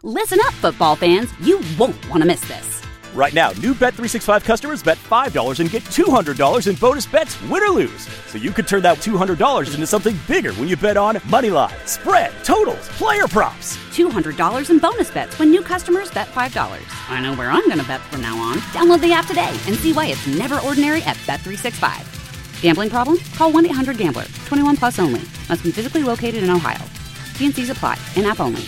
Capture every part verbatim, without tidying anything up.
Listen up, football fans. You won't want to miss this. Right now, new Bet three sixty-five customers bet five dollars and get two hundred dollars in bonus bets, win or lose. So you could turn that two hundred dollars into something bigger when you bet on money line, spread, totals, player props. two hundred dollars in bonus bets when new customers bet five dollars. I know where I'm going to bet from now on. Download the app today and see why it's never ordinary at Bet three sixty-five. Gambling problem? Call one eight hundred gambler. twenty-one plus only. Must be physically located in Ohio. T and C's apply. In-app only.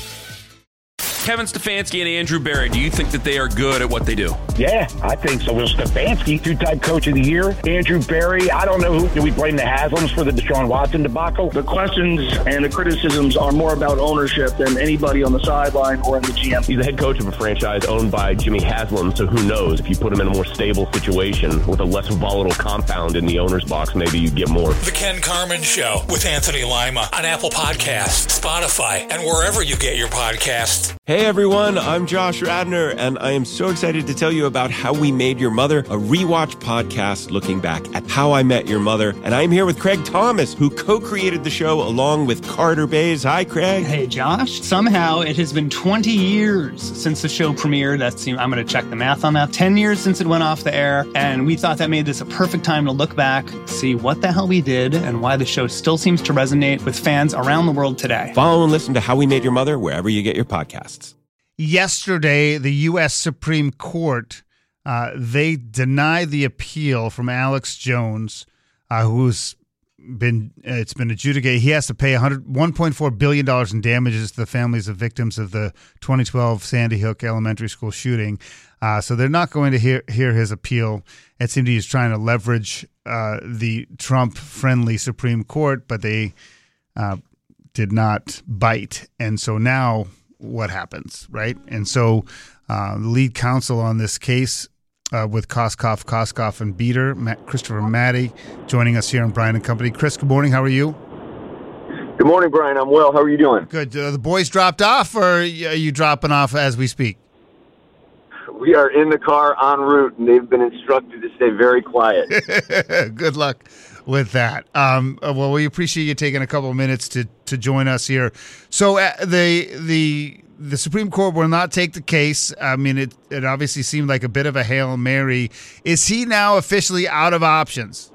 Kevin Stefanski and Andrew Berry, do you think that they are good at what they do? Yeah, I think so. Well, Stefanski, two-time coach of the year. Andrew Berry, I don't know who. Do we blame the Haslams for the Deshaun Watson debacle? The questions and the criticisms are more about ownership than anybody on the sideline or in the G M. He's the head coach of a franchise owned by Jimmy Haslam, so who knows? If you put him in a more stable situation with a less volatile compound in the owner's box, maybe you get more. The Ken Carman Show with Anthony Lima on Apple Podcasts, Spotify, and wherever you get your podcasts. Hey everyone, I'm Josh Radner, and I am so excited to tell you about How We Made Your Mother, a rewatch podcast looking back at How I Met Your Mother. And I'm here with Craig Thomas, who co-created the show along with Carter Bays. Hi, Craig. Hey, Josh. Somehow it has been twenty years since the show premiered. That's, I'm going to check the math on that. ten years since it went off the air, and we thought that made this a perfect time to look back, see what the hell we did, and why the show still seems to resonate with fans around the world today. Follow and listen to How We Made Your Mother wherever you get your podcasts. Yesterday, the U S Supreme Court, uh, they denied the appeal from Alex Jones, uh, who's been, uh, it's been adjudicated. He has to pay one point four billion dollars in damages to the families of victims of the twenty twelve Sandy Hook Elementary School shooting. Uh, so they're not going to hear, hear his appeal. It seemed he's trying to leverage uh, the Trump-friendly Supreme Court, but they uh, did not bite. And so now what happens, right? And so uh, the lead counsel on this case uh, with Koskoff, Koskoff, and Beater, Matt, Christopher Maddie, joining us here on Brian and Company. Chris, good morning. How are you? Good morning, Brian. I'm well. How are you doing? Good. Uh, the boys dropped off, or are you dropping off as we speak? We are in the car en route, and they've been instructed to stay very quiet. Good luck with that. Um, well, we appreciate you taking a couple of minutes to, to join us here. So uh, the the the Supreme Court will not take the case. I mean, it, it obviously seemed like a bit of a Hail Mary. Is he now officially out of options?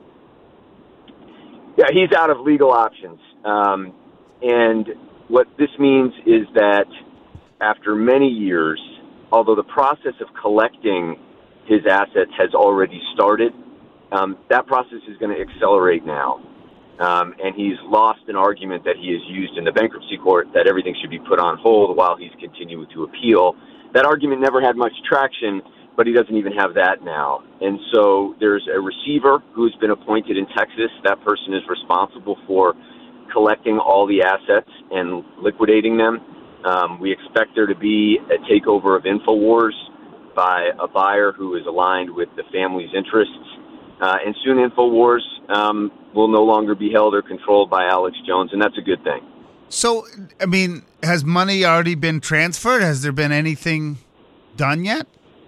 Yeah, he's out of legal options. Um, and what this means is that after many years, although the process of collecting his assets has already started, um, that process is going to accelerate now. Um, and he's lost an argument that he has used in the bankruptcy court that everything should be put on hold while he's continuing to appeal. That argument never had much traction, but he doesn't even have that now. And so there's a receiver who's been appointed in Texas. That person is responsible for collecting all the assets and liquidating them. Um, we expect there to be a takeover of InfoWars by a buyer who is aligned with the family's interests. Uh, and soon InfoWars um, will no longer be held or controlled by Alex Jones, and that's a good thing. So, I mean, has money already been transferred? Has there been anything done yet?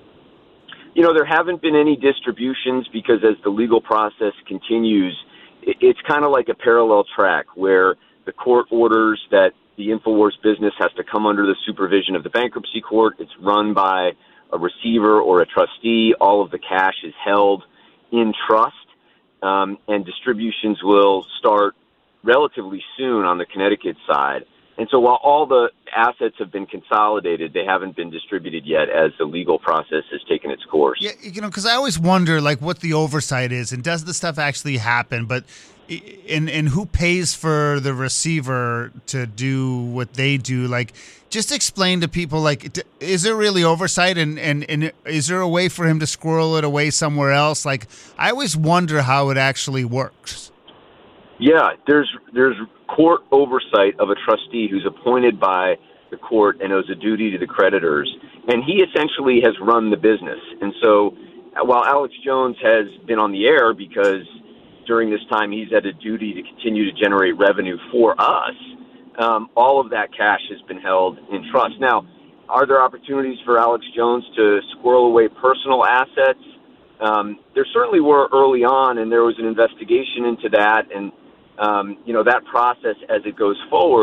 You know, there haven't been any distributions because as the legal process continues, it, it's kind of like a parallel track where the court orders that the InfoWars business has to come under the supervision of the bankruptcy court. It's run by a receiver or a trustee. All of the cash is held in trust, um, and distributions will start relatively soon on the Connecticut side. And so while all the assets have been consolidated, they haven't been distributed yet as the legal process has taken its course. Yeah, you know, because I always wonder, like, what the oversight is, and does the stuff actually happen? But and and who pays for the receiver to do what they do? Like, just explain to people, like, is there really oversight, and, and, and is there a way for him to squirrel it away somewhere else? Like, I always wonder how it actually works. Yeah, there's there's court oversight of a trustee who's appointed by the court and owes a duty to the creditors, and he essentially has run the business. And so while Alex Jones has been on the air because during this time he's had a duty to continue to generate revenue for us, um, all of that cash has been held in trust. Now, are there opportunities for Alex Jones to squirrel away personal assets? Um, there certainly were early on, and there was an investigation into that, and Um, you know, that process, as it goes forward,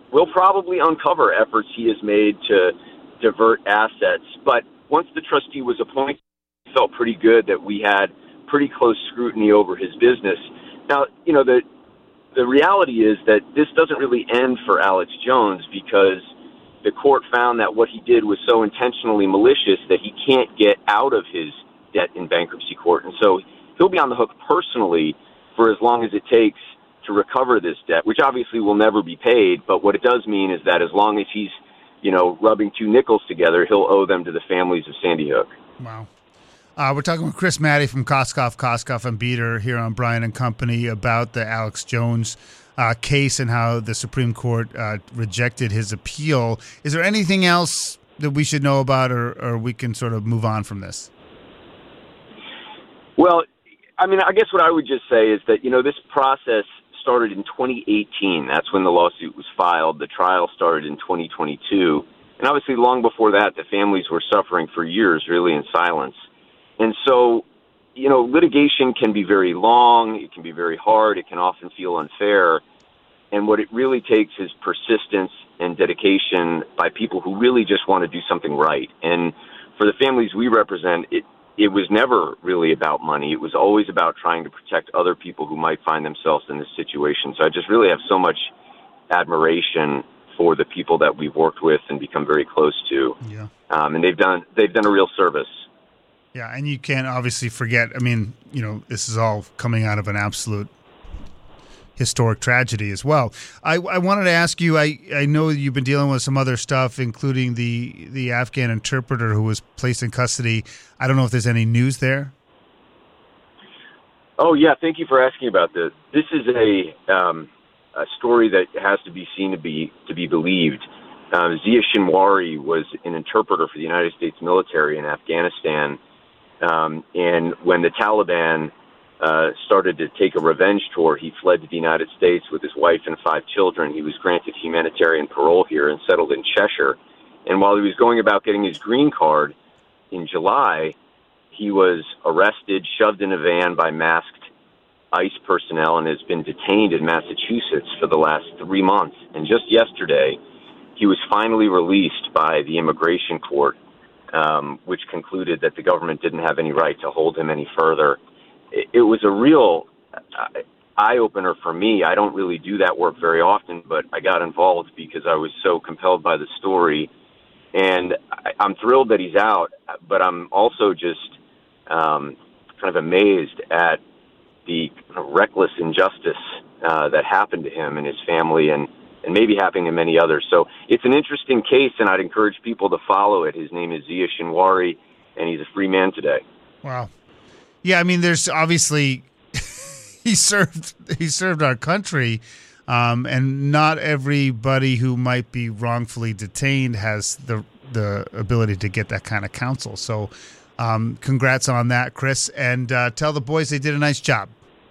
we'll probably uncover efforts he has made to divert assets. But once the trustee was appointed, it felt pretty good that we had pretty close scrutiny over his business. Now, you know, the the reality is that this doesn't really end for Alex Jones because the court found that what he did was so intentionally malicious that he can't get out of his debt in bankruptcy court. And so he'll be on the hook personally for as long as it takes to recover this debt, which obviously will never be paid. But what it does mean is that as long as he's, you know, rubbing two nickels together, he'll owe them to the families of Sandy Hook. Wow. Uh, we're talking with Chris Matte from Koskoff, Koskoff and Beater here on Brian and Company about the Alex Jones uh, case and how the Supreme Court uh, rejected his appeal. Is there anything else that we should know about, or, or we can sort of move on from this? Well, I mean, I guess what I would just say is that, you know, this process started in twenty eighteen. That's when the lawsuit was filed. The trial started in twenty twenty-two. And obviously long before that, the families were suffering for years, really in silence. And so, you know, litigation can be very long. It can be very hard. It can often feel unfair. And what it really takes is persistence and dedication by people who really just want to do something right. And for the families we represent, it, it was never really about money. It was always about trying to protect other people who might find themselves in this situation. So I just really have so much admiration for the people that we've worked with and become very close to. Yeah. Um, and they've done they've done a real service. Yeah, and you can't obviously forget, I mean, you know, this is all coming out of an absolute historic tragedy as well. I, I wanted to ask you, I, I know you've been dealing with some other stuff, including the, the Afghan interpreter who was placed in custody. I don't know if there's any news there. Oh, yeah, thank you for asking about this. This is a, um, a story that has to be seen to be, to be believed. Uh, Zia Shinwari was an interpreter for the United States military in Afghanistan. Um, and when the Taliban uh, started to take a revenge tour, he fled to the United States with his wife and five children. He was granted humanitarian parole here and settled in Cheshire. And while he was going about getting his green card in July, he was arrested, shoved in a van by masked ICE personnel, and has been detained in Massachusetts for the last three months. And just yesterday, he was finally released by the immigration court, um, which concluded that the government didn't have any right to hold him any further. It, it was a real uh, eye-opener for me. I don't really do that work very often, but I got involved because I was so compelled by the story. And I, I'm thrilled that he's out, but I'm also just um, kind of amazed at the kind of reckless injustice uh, that happened to him and his family, and and maybe happening to many others. So it's an interesting case, and I'd encourage people to follow it. His name is Zia Shinwari, and he's a free man today. Wow. Yeah, I mean, there's obviously he served he served our country, um, and not everybody who might be wrongfully detained has the the ability to get that kind of counsel. So um, congrats on that, Chris, and uh, tell the boys they did a nice job.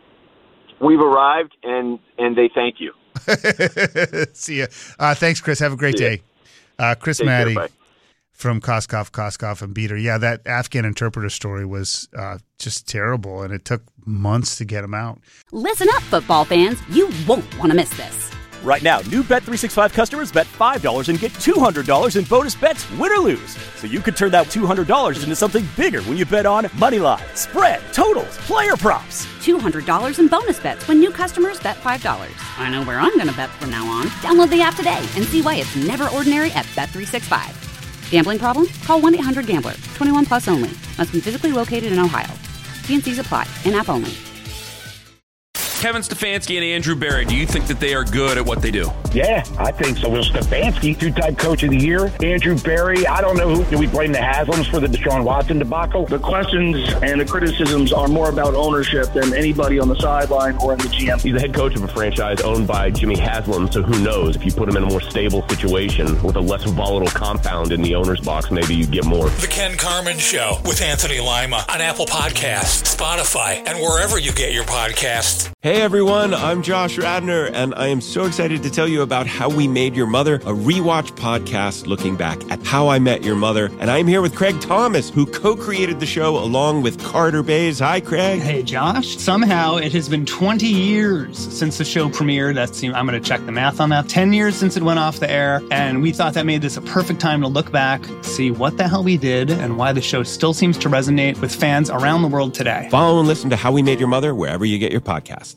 We've arrived, and, and they thank you. See ya. Uh, thanks, Chris. Have a great day. Uh, Chris Matte from Koskoff, Koskoff and Beater. Yeah, that Afghan interpreter story was uh, just terrible, and it took months to get him out. Listen up, football fans. You won't want to miss this. Right now, new Bet three sixty-five customers bet five dollars and get two hundred dollars in bonus bets, win or lose. So you could turn that two hundred dollars into something bigger when you bet on Moneyline, spread, totals, player props. two hundred dollars in bonus bets when new customers bet five dollars. I know where I'm going to bet from now on. Download the app today and see why it's never ordinary at Bet three sixty-five. Gambling problem? Call one eight hundred gambler. twenty-one plus only. Must be physically located in Ohio. T and C's apply. In-app only. Kevin Stefanski and Andrew Berry, do you think that they are good at what they do? Yeah, I think so. Will Stefanski, two-time coach of the year. Andrew Berry, I don't know who. Do we blame the Haslams for the Deshaun Watson debacle? The questions and the criticisms are more about ownership than anybody on the sideline or in the G M. He's the head coach of a franchise owned by Jimmy Haslam, so who knows? If you put him in a more stable situation with a less volatile compound in the owner's box, maybe you get more. The Ken Carman Show with Anthony Lima on Apple Podcasts, Spotify, and wherever you get your podcasts. Hey everyone, I'm Josh Radnor, and I am so excited to tell you about How We Made Your Mother, a rewatch podcast looking back at How I Met Your Mother. And I'm here with Craig Thomas, who co-created the show along with Carter Bays. Hi, Craig. Hey, Josh. Somehow it has been twenty years since the show premiered. That's, I'm going to check the math on that. ten years since it went off the air, and we thought that made this a perfect time to look back, see what the hell we did, and why the show still seems to resonate with fans around the world today. Follow and listen to How We Made Your Mother wherever you get your podcasts.